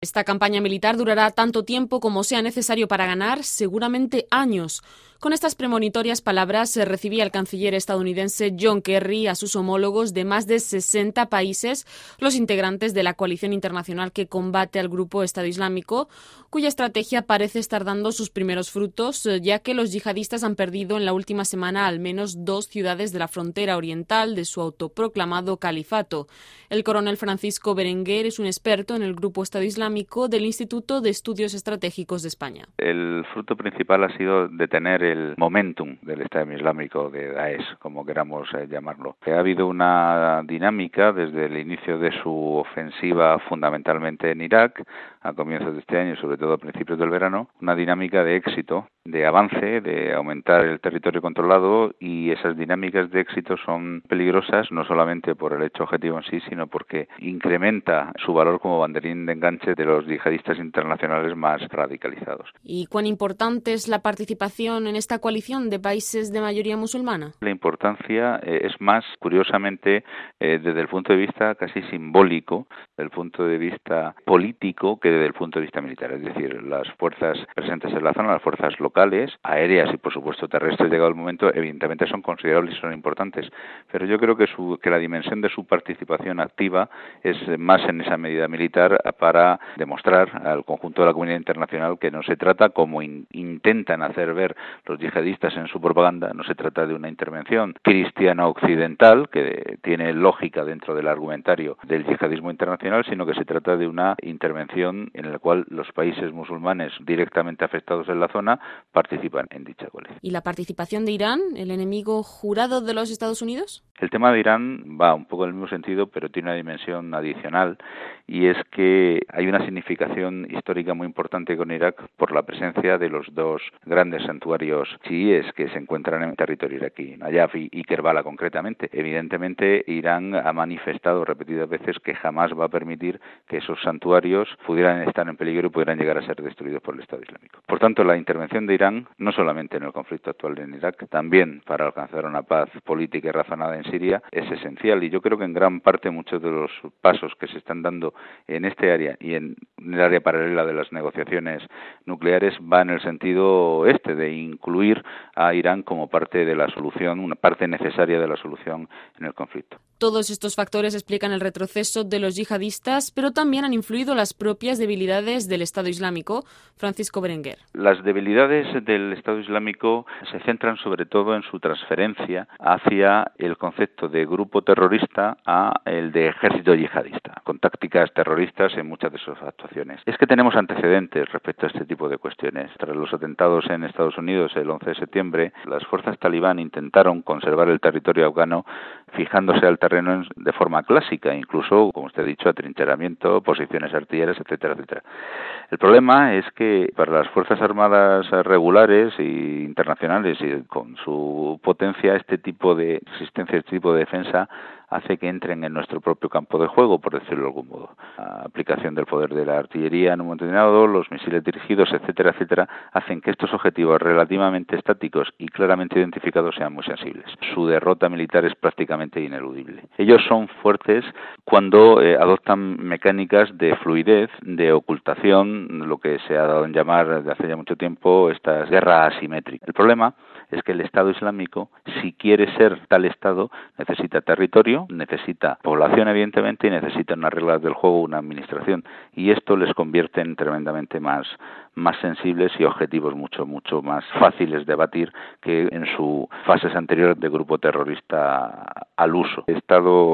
Esta campaña militar durará tanto tiempo como sea necesario para ganar, seguramente años. Con estas premonitorias palabras se recibía el canciller estadounidense John Kerry a sus homólogos de más de 60 países, los integrantes de la coalición internacional que combate al grupo Estado Islámico, cuya estrategia parece estar dando sus primeros frutos, ya que los yihadistas han perdido en la última semana al menos 2 ciudades de la frontera oriental de su autoproclamado califato. El coronel Francisco Berenguer es un experto en el grupo Estado Islámico del Instituto de Estudios Estratégicos de España. El fruto principal ha sido detener el momentum del Estado Islámico, de Daesh, como queramos llamarlo. Ha habido una dinámica desde el inicio de su ofensiva fundamentalmente en Irak, a comienzos de este año y sobre todo a principios del verano, una dinámica de éxito, de avance, de aumentar el territorio controlado, y esas dinámicas de éxito son peligrosas no solamente por el hecho objetivo en sí, sino porque incrementa su valor como banderín de enganche de los yihadistas internacionales más radicalizados. ¿Y cuán importante es la participación en esta coalición de países de mayoría musulmana? La importancia es más, curiosamente, desde el punto de vista casi simbólico, desde el punto de vista político, que desde el punto de vista militar. Es decir, las fuerzas presentes en la zona, las fuerzas locales, aéreas y por supuesto terrestres, llegado el momento, evidentemente son considerables y son importantes. Pero yo creo que la dimensión de su participación activa es más en esa medida militar para demostrar al conjunto de la comunidad internacional que no se trata, como intentan hacer ver los yihadistas en su propaganda, no se trata de una intervención cristiana occidental que tiene lógica dentro del argumentario del yihadismo internacional, sino que se trata de una intervención en la cual los países musulmanes directamente afectados en la zona participan en dicha coalición. ¿Y la participación de Irán, el enemigo jurado de los Estados Unidos? El tema de Irán va un poco en el mismo sentido, pero tiene una dimensión adicional, y es que hay una significación histórica muy importante con Irak por la presencia de los dos grandes santuarios chiíes que se encuentran en el territorio iraquí, Nayaf y Kerbala concretamente. Evidentemente, Irán ha manifestado repetidas veces que jamás va a permitir que esos santuarios pudieran estar en peligro y pudieran llegar a ser destruidos por el Estado Islámico. Por tanto, la intervención de Irán, no solamente en el conflicto actual en Irak, también para alcanzar una paz política y razonada en Siria, es esencial, y yo creo que en gran parte muchos de los pasos que se están dando en este área y en el área paralela de las negociaciones nucleares va en el sentido de incluir a Irán como parte de la solución, una parte necesaria de la solución en el conflicto. Todos estos factores explican el retroceso de los yihadistas, pero también han influido las propias debilidades del Estado Islámico. Francisco Berenguer. Las debilidades del Estado Islámico se centran sobre todo en su transferencia hacia el concepto de grupo terrorista a el de ejército yihadista, con tácticas terroristas en muchas de sus actuaciones. Es que tenemos antecedentes respecto a este tipo de cuestiones. Tras los atentados en Estados Unidos el 11 de septiembre, las fuerzas talibán intentaron conservar el territorio afgano fijándose al terreno de forma clásica, incluso, como usted ha dicho, atrincheramiento, posiciones artilleras, etcétera, etcétera. El problema es que para las Fuerzas Armadas regulares e internacionales, y con su potencia, este tipo de resistencia, este tipo de defensa hace que entren en nuestro propio campo de juego, por decirlo de algún modo. La aplicación del poder de la artillería en un momento determinado, los misiles dirigidos, etcétera, etcétera, hacen que estos objetivos relativamente estáticos y claramente identificados sean muy sensibles. Su derrota militar es prácticamente ineludible. Ellos son fuertes cuando adoptan mecánicas de fluidez, de ocultación, lo que se ha dado en llamar desde hace ya mucho tiempo esta guerra asimétrica. El problema es que el Estado Islámico, si quiere ser tal Estado, necesita territorio, necesita población evidentemente y necesita unas reglas del juego, una administración, y esto les convierte en tremendamente más sensibles y objetivos mucho más fáciles de batir que en sus fases anteriores de grupo terrorista al uso. El Estado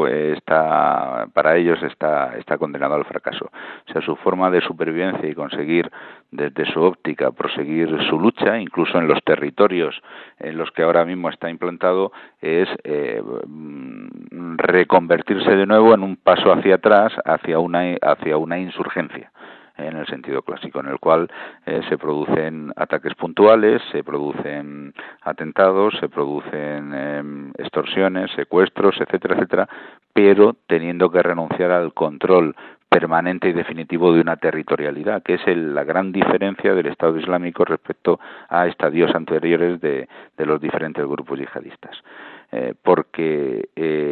para ellos está condenado al fracaso. O sea, su forma de supervivencia y conseguir desde su óptica proseguir su lucha, incluso en los territorios en los que ahora mismo está implantado, es reconvertirse de nuevo en un paso hacia atrás, hacia una insurgencia, en el sentido clásico, en el cual se producen ataques puntuales, se producen atentados, se producen extorsiones, secuestros, etcétera, etcétera, pero teniendo que renunciar al control permanente y definitivo de una territorialidad, que es la gran diferencia del Estado Islámico respecto a estadios anteriores de los diferentes grupos yihadistas. porque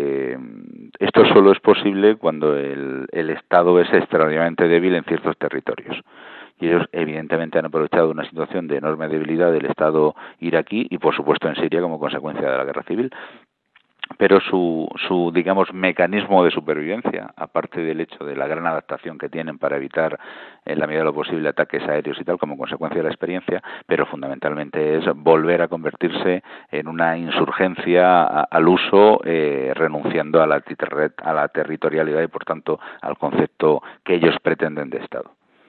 esto solo es posible cuando el Estado es extraordinariamente débil en ciertos territorios. Y ellos evidentemente han aprovechado una situación de enorme debilidad del Estado iraquí y por supuesto en Siria como consecuencia de la guerra civil. Pero su digamos mecanismo de supervivencia, aparte del hecho de la gran adaptación que tienen para evitar en la medida de lo posible ataques aéreos y tal como consecuencia de la experiencia, pero fundamentalmente es volver a convertirse en una insurgencia al uso, renunciando a la territorialidad y por tanto al concepto que ellos pretenden de Estado.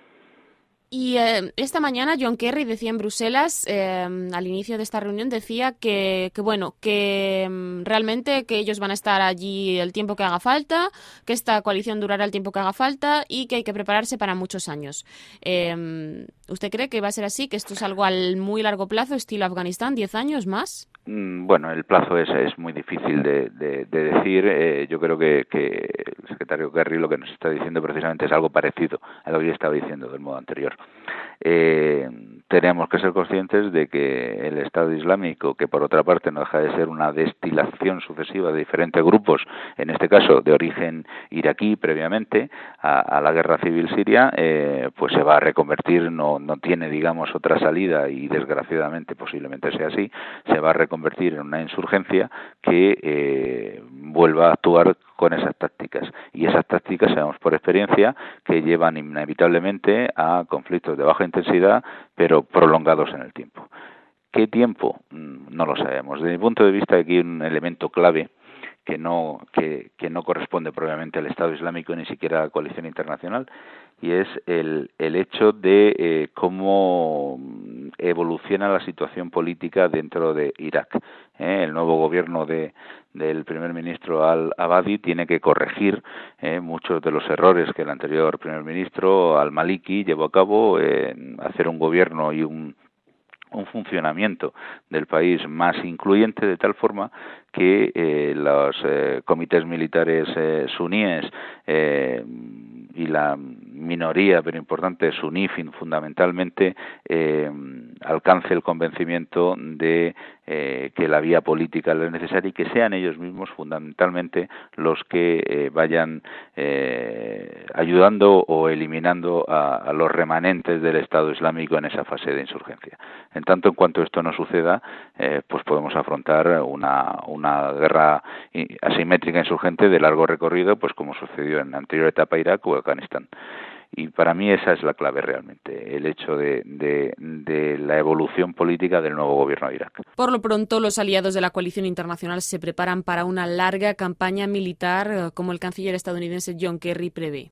Y esta mañana John Kerry decía en Bruselas, al inicio de esta reunión, decía que realmente que ellos van a estar allí el tiempo que haga falta, que esta coalición durará el tiempo que haga falta y que hay que prepararse para muchos años. ¿Usted cree que va a ser así, que esto es algo al muy largo plazo, estilo Afganistán, 10 años más? Bueno, el plazo es muy difícil de decir. Yo creo que el secretario Kerry lo que nos está diciendo precisamente es algo parecido a lo que yo estaba diciendo del modo anterior. Tenemos que ser conscientes de que el Estado Islámico, que por otra parte no deja de ser una destilación sucesiva de diferentes grupos, en este caso de origen iraquí previamente a la guerra civil siria, pues se va a reconvertir, no tiene digamos otra salida y desgraciadamente posiblemente sea así, se va a reconvertir en una insurgencia que vuelva a actuar con esas tácticas. Y esas tácticas, sabemos por experiencia, que llevan inevitablemente a conflictos de baja intensidad, pero prolongados en el tiempo. ¿Qué tiempo? No lo sabemos. Desde mi punto de vista, aquí hay un elemento clave que no corresponde propiamente al Estado Islámico ni siquiera a la coalición internacional, y es el hecho de cómo evoluciona la situación política dentro de Irak. El nuevo gobierno del primer ministro al-Abadi tiene que corregir muchos de los errores que el anterior primer ministro al-Maliki llevó a cabo, hacer un gobierno y un funcionamiento del país más incluyente, de tal forma que los comités militares suníes y la minoría, pero importante, suní fundamentalmente, alcance el convencimiento de que la vía política es necesaria y que sean ellos mismos fundamentalmente los que vayan ayudando o eliminando a los remanentes del Estado Islámico en esa fase de insurgencia. En tanto en cuanto esto no suceda, pues podemos afrontar una guerra asimétrica insurgente de largo recorrido, pues como sucedió en la anterior etapa Irak o Afganistán. Y para mí esa es la clave realmente, el hecho de la evolución política del nuevo gobierno de Irak. Por lo pronto, los aliados de la coalición internacional se preparan para una larga campaña militar, como el canciller estadounidense John Kerry prevé.